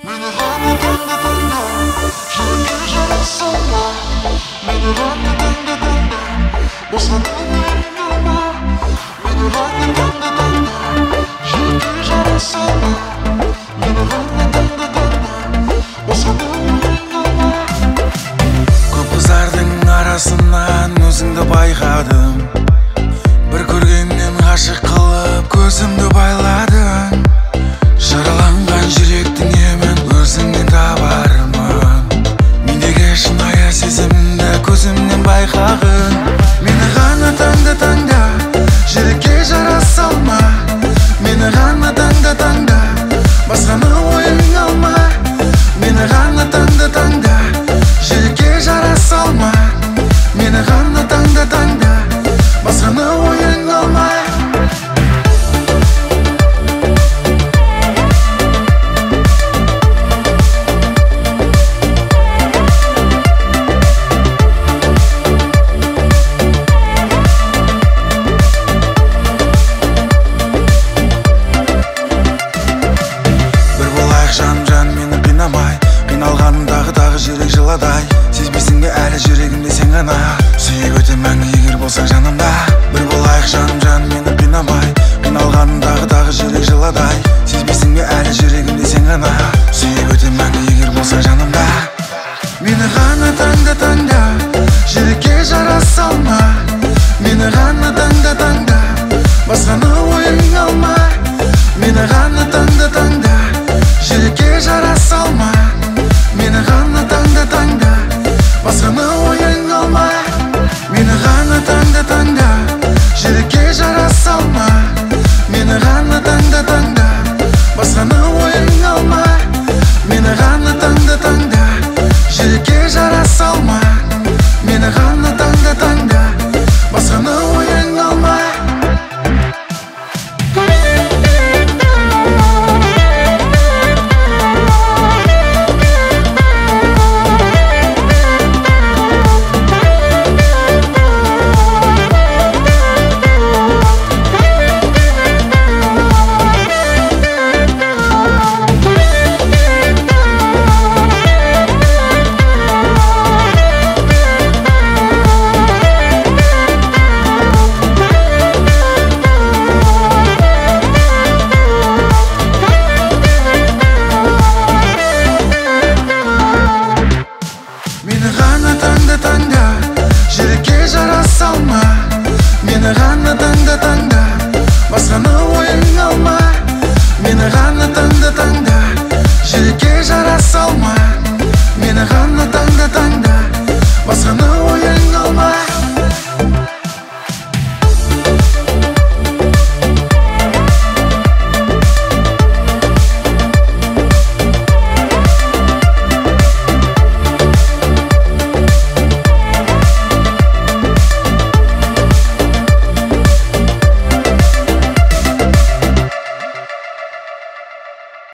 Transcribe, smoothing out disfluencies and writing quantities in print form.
Meni ғана таңда таңда, жүрекке жарасалма. Meni ғана таңда таңда, басқаны ойың алма. Meni ғана таңда таңда, жүрекке жарасалма. Meni ғана таңда таңда, басқаны ойың алма. Көп қыздардың арасынан өзіңді байқадым. Бір көргеннен ғашық қылып көзімді байладың. Жараланған жүректің емін өзіңнен табармын. Мендегі шынайы сезімді көзімнен байқағын. Мені ғана таңда таңда, жүрекке жарасалма. Мені ғана таңда таңда, басқаны ойың алма. Мені ғана таңда таңда, жүрекке жарасалма. Мені ғана таңда таңда, басқаны ойың алма. Жан мені қинамай, қиналғанымдағы тағы жүрек жыладай. Сезбейсің бе әлі жүрегімде сен ғана, сүйіп өтем мәңгі егер болсаң жанымда. Бір болайық жан мені қинамай, қиналғанымдағы тағы жүрек жыладай. Сезбейсің бе әлі жүрегімде сен ғана, сүйіп өтем мәңгі егер болсаң жанымда. Мені ғана таңда таңда, жүрекке жарасалма. Мені ғана таңда таңда, басқаны ойың алма. Мені ғана таңда таңда, жүрекке жарасалма. Мені ғана таңда таңда, басқаны ойың алма. Мені ғана таңда таңда, жүрекке жарасалма. Мені ғана таңда таңда, басқаны ойың алма. Мені ғана таңда таңда, жүрекке жарасалма. Мені ғана таңда таңда, басқаны ойың алма. Мені ғана таңда таңда, жүрекке жарасалма. Мені ғана таңда таңда, басқаны ойың алма. Мені ғана таңда таңда, жүрекке жарасалма. Мені ғана таңда таңда, басқаны